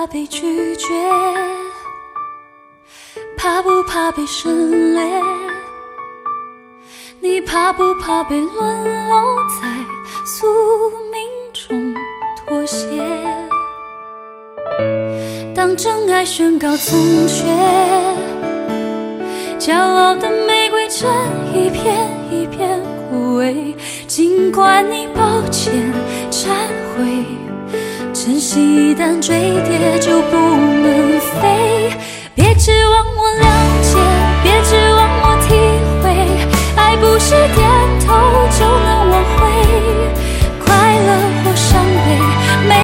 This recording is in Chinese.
怕被拒绝？怕不怕被省略？你怕不怕被沦落在宿命中妥协？当真爱宣告从缺，骄傲的玫瑰正一片一片枯萎。尽管你抱歉忏悔，珍惜一旦坠跌就不能飞。别指望我谅解，别指望我体会，爱不是电